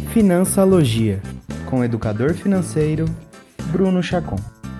Finançalogia, com o educador financeiro Bruno Chacon.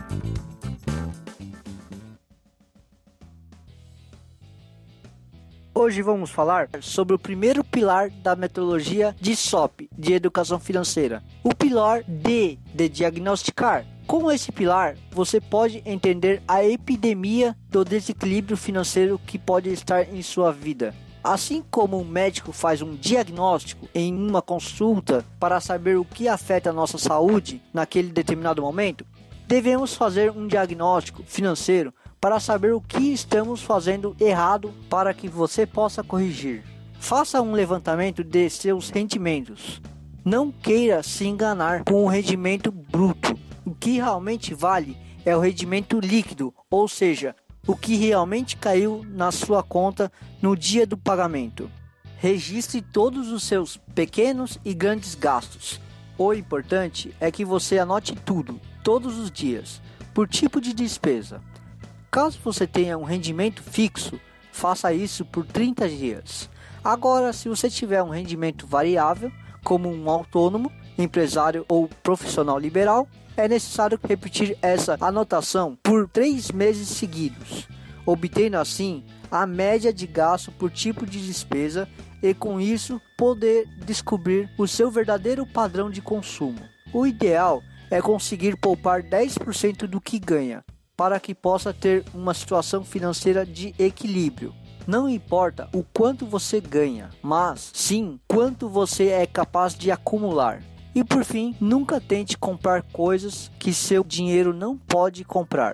Hoje vamos falar sobre o primeiro pilar da metodologia de SOP, de educação financeira. O pilar D, de diagnosticar. Com esse pilar, você pode entender a epidemia do desequilíbrio financeiro que pode estar em sua vida. Assim como um médico faz um diagnóstico em uma consulta para saber o que afeta a nossa saúde naquele determinado momento, devemos fazer um diagnóstico financeiro para saber o que estamos fazendo errado para que você possa corrigir. Faça um levantamento de seus rendimentos. Não queira se enganar com o rendimento bruto. O que realmente vale é o rendimento líquido, ou seja, o que realmente caiu na sua conta no dia do pagamento. Registre todos os seus pequenos e grandes gastos. O importante é que você anote tudo, todos os dias, por tipo de despesa. Caso você tenha um rendimento fixo, faça isso por 30 dias. Agora, se você tiver um rendimento variável, como um autônomo, empresário ou profissional liberal, é necessário repetir essa anotação por 3 meses seguidos, obtendo assim a média de gasto por tipo de despesa e com isso poder descobrir o seu verdadeiro padrão de consumo. O ideal é conseguir poupar 10% do que ganha, para que possa ter uma situação financeira de equilíbrio. Não importa o quanto você ganha, mas sim quanto você é capaz de acumular. E por fim, nunca tente comprar coisas que seu dinheiro não pode comprar.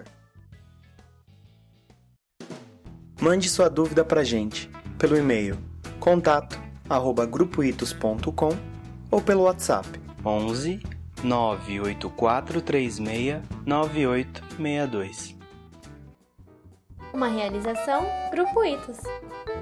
Mande sua dúvida pra gente pelo e-mail contato@grupoitos.com ou pelo WhatsApp 11 98436 9862. Uma realização Grupo Itos.